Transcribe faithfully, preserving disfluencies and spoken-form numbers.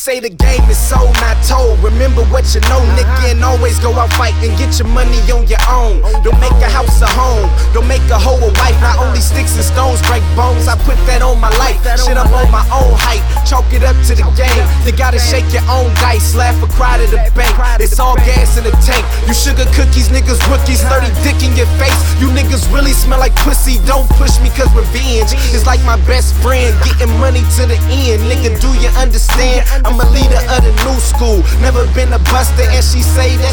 say the game is sold, not told. Remember what you know, nigga, and always go out fight and get your money on your own. Don't make a house a home, don't make a hoe a wife. Not only sticks and stones break bones, I put that on my life. Shit, I'm on my own height, chalk it up to the game. You gotta shake your own dice, laugh or cry to the bank. It's all gas in the tank. You sugar cookies, niggas rookies, thirty dick in your face. You niggas really smell like pussy. Don't push me cause revenge is like my best friend, getting money to the end. Nigga, do you understand? I'm a leader of the new school, never been a buster, and she say that